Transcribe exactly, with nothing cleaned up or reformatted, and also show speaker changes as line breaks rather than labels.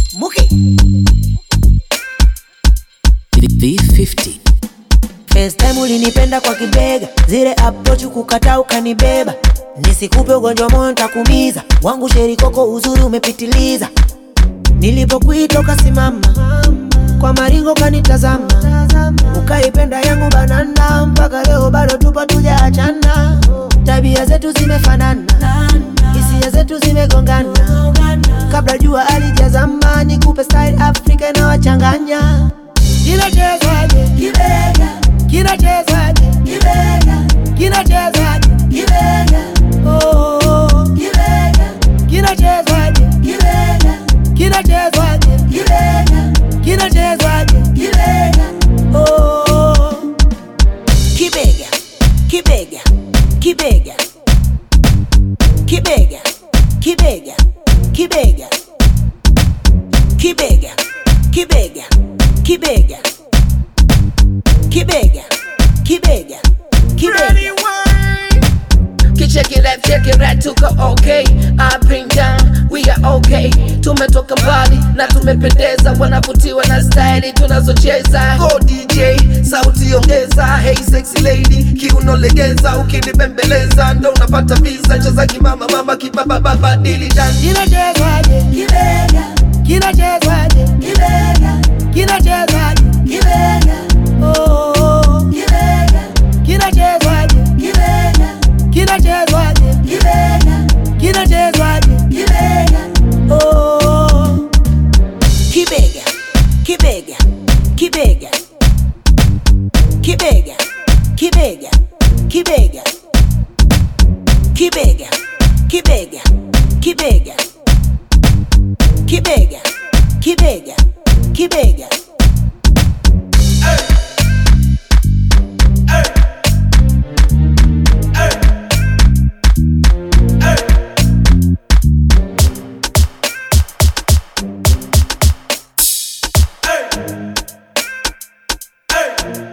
Muki
V fifty.
First time ulinipenda kwa kibega, zile approach kukataa ukanibeba. Nisikupe ugonjwa moyo nitakumiza, wangu sheri koko uzuri umepitiliza. Nilipokuita ukasimama, kwa maringo kanitazama. Ukaipenda yangu banana, mpaka leo bado tupo tujaachana. Tabia zetu zimefanana, hisia zetu zimegongana. Kabla jua alijazama, nikupe style Afrika na wachanganya. Kinachezaje kibega, kinachezaje kibega, kinachezaje kibega, oh oh kibega, kinachezaje kibega, kinachezaje kibega, kinachezaje kibega, oh kibega, kibega, kibega, kibega, kibega, kibega, kibega, kibega, kibega, kibega, kibega, kibega.
Check it left, check it right, tuko okay. Up and down, we are okay. Tumetoka mbali na tumependeza, wanavutiwa na style tunazocheza. Go D J, sauti ongeza. Hey sexy lady, kiuno legeza. Ukinibembeleza ndo unapata visa. Cheza kimama mama kibaba baba dili dance.
Kinachezaje kibega, kinachezaje kibega, kinachezaje kibega, oh oh kibega, kinachezaje kibega, kinachezaje kibega, kinachezaje kibega, oh kibega, kibega, kibega, kibega, kibega, kibega, kibega, kibega, kibega, kibega, kibega, kibega.
Hey!